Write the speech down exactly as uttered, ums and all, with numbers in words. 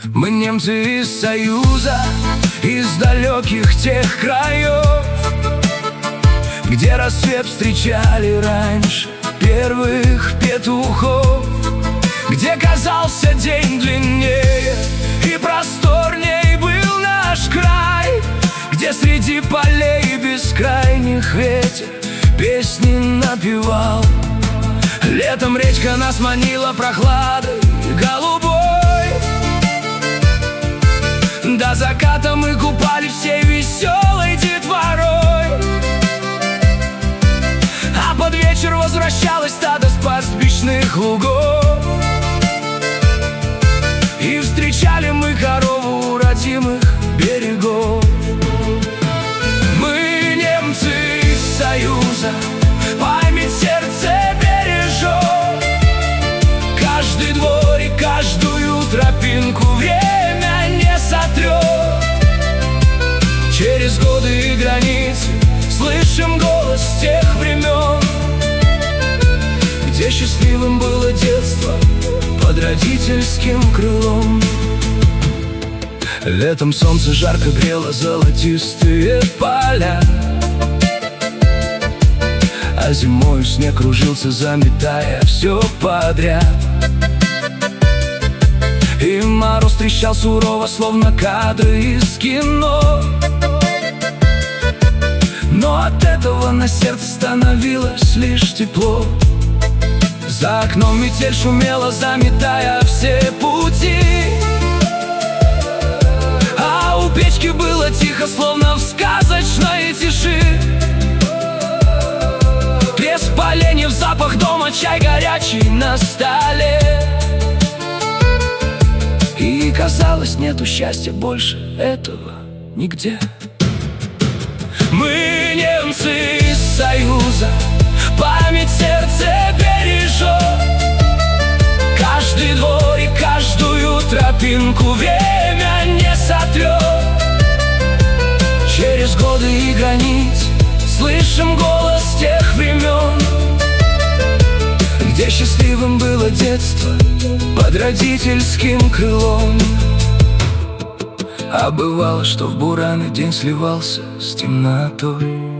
Мы немцы из Союза, из далеких тех краев, где рассвет встречали раньше первых петухов, где казался день длиннее и просторней был наш край, где среди полей бескрайних ветер песни напевал. Летом речка нас манила прохладой голубой, до заката мы купали всей веселой детворой, а под вечер возвращалось стадо с пастбищных лугов, и встречали мы корову у родимых берегов. Мы немцы из Союза, память сердце бережет, каждый двор и каждую тропинку время не сотрет. Через годы и границы слышим голос тех времен, где счастливым было детство под родительским крылом. Летом солнце жарко грело золотистые поля, а зимою снег кружился, заметая все подряд. И мороз трещал сурово, словно кадры из кино, но от этого на сердце становилось лишь тепло. За окном метель шумела, заметая все пути, а у печки было тихо, словно в сказочной тиши. Треск поленьев, запах дома, чай горячий на столе, и казалось, нету счастья больше этого нигде. Мы немцы из Союза, память сердце бережет, каждый двор и каждую тропинку время не сотрет. Через годы и границ слышим голос тех времен, где счастливым было детство под родительским крылом. А бывало, что в бураны день сливался с темнотой.